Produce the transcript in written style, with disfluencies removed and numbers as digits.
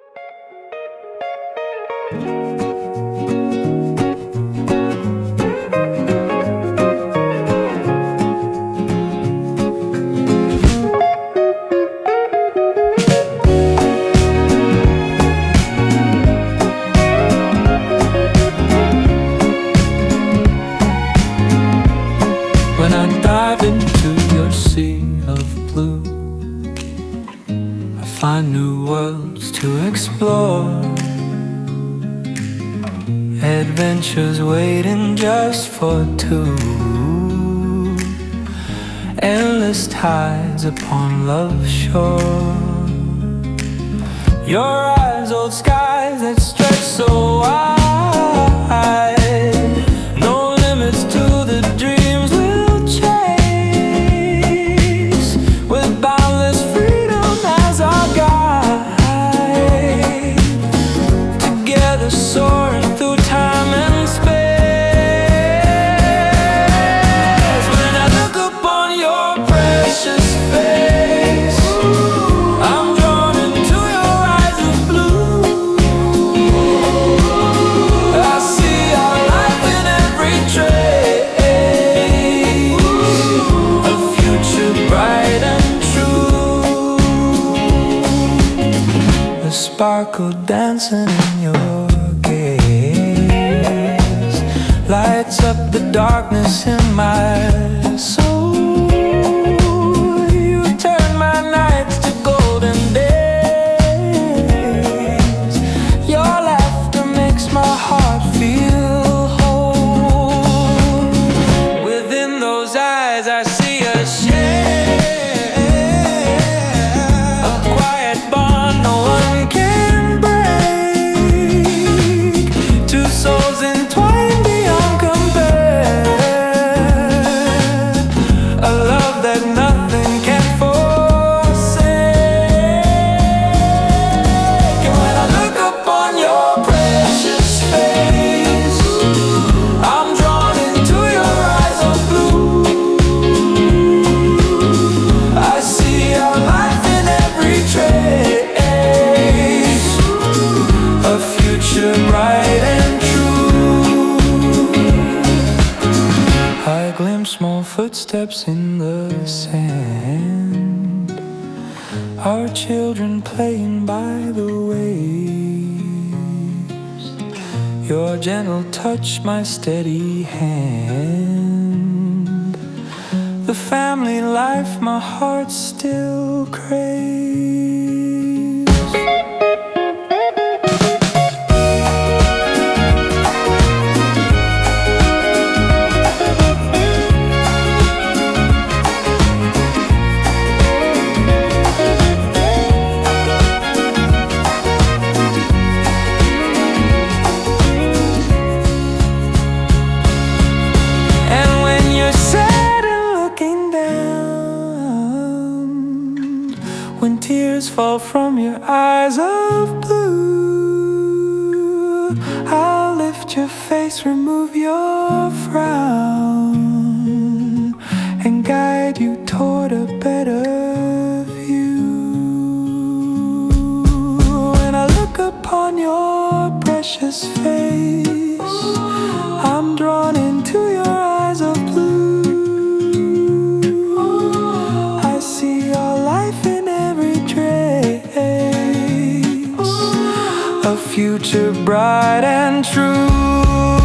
When I dive into your sea of blue, I find new worlds to explore, adventures waiting just for two, endless tides upon love's shore. Your eyes hold skies that stretch so wide, no limits to the dreams we'll chase, with boundless freedom as our guide, together soaring through time and space. When I look upon your precious face, I'm drawn into your eyes of blue. I see our life in every trace, a future bright and true. The sparkle dancing in your gaze lights up the darkness in my soul. You turn my nights to golden days. Your laughter makes my heart feel whole. Within those eyes I see a share, a quiet bond no one can break. Two souls entwined beyond compare, a love that nothing can forsake. And when I look upon your precious face, I'm drawn into your eyes of blue. I see our life in every trace, a future bright and true. I glimpse small footsteps in the sand, our children playing by the waves. Your gentle touch, my steady hand, the family life my heart still craves. And when you're sad and looking down, when tears fall from your eyes of blue, I'll lift your face, remove your frown, and guide you toward a better view. When I look upon your precious face, I'm drawn into your eyes of blue. I see your life in every trace, a future bright and true.